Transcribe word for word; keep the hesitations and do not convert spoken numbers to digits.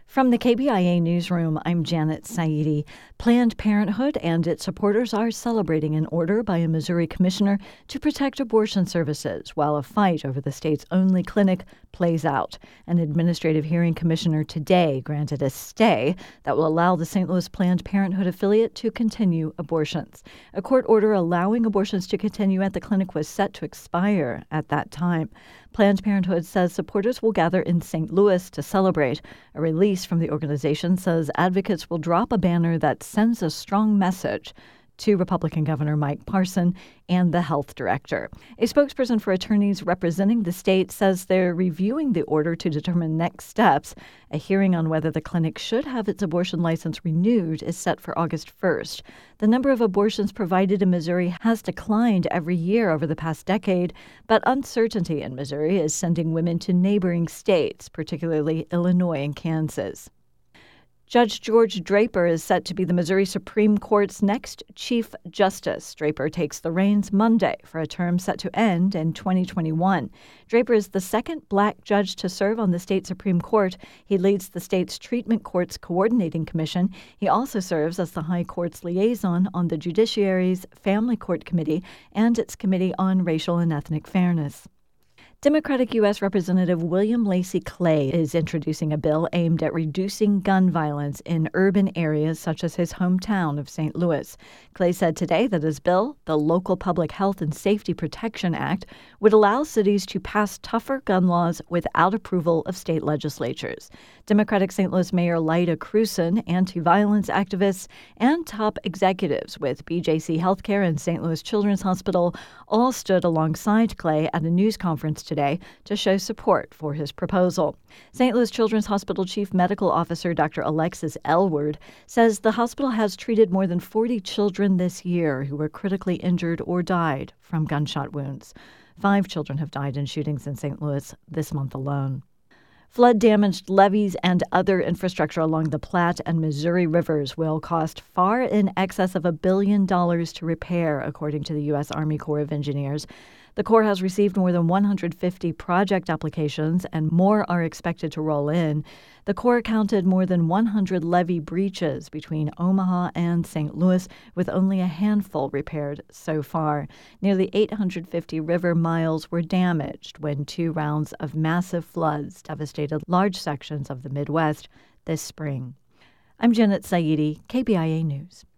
From the K B I A Newsroom, I'm Janet Saidi. Planned Parenthood and its supporters are celebrating an order by a Missouri commissioner to protect abortion services while a fight over the state's only clinic plays out. An administrative hearing commissioner today granted a stay that will allow the Saint Louis Planned Parenthood affiliate to continue abortions. A court order allowing abortions to continue at the clinic was set to expire at that time. Planned Parenthood says supporters will gather in Saint Louis to celebrate. A release from the organization says advocates will drop a banner that sends a strong message to Republican Governor Mike Parson and the health director. A spokesperson for attorneys representing the state says they're reviewing the order to determine next steps. A hearing on whether the clinic should have its abortion license renewed is set for August first. The number of abortions provided in Missouri has declined every year over the past decade, but uncertainty in Missouri is sending women to neighboring states, particularly Illinois and Kansas. Judge George Draper is set to be the Missouri Supreme Court's next Chief Justice. Draper takes the reins Monday for a term set to end in twenty twenty-one. Draper is the second black judge to serve on the state Supreme Court. He leads the state's Treatment Courts Coordinating Commission. He also serves as the High Court's liaison on the Judiciary's Family Court Committee and its Committee on Racial and Ethnic Fairness. Democratic U S. Representative William Lacy Clay is introducing a bill aimed at reducing gun violence in urban areas such as his hometown of Saint Louis. Clay said today that his bill, the Local Public Health and Safety Protection Act, would allow cities to pass tougher gun laws without approval of state legislatures. Democratic Saint Louis Mayor Lyda Krewson, anti-violence activists, and top executives with B J C Healthcare and Saint Louis Children's Hospital all stood alongside Clay at a news conference today to show support for his proposal. Saint Louis Children's Hospital Chief Medical Officer Doctor Alexis Elward says the hospital has treated more than forty children this year who were critically injured or died from gunshot wounds. Five children have died in shootings in Saint Louis this month alone. Flood-damaged levees and other infrastructure along the Platte and Missouri rivers will cost far in excess of a billion dollars to repair, according to the U S. Army Corps of Engineers. The Corps has received more than one hundred fifty project applications, and more are expected to roll in. The Corps counted more than one hundred levee breaches between Omaha and Saint Louis, with only a handful repaired so far. Nearly eight hundred fifty river miles were damaged when two rounds of massive floods devastated large sections of the Midwest this spring. I'm Janet Saidi, K B I A News.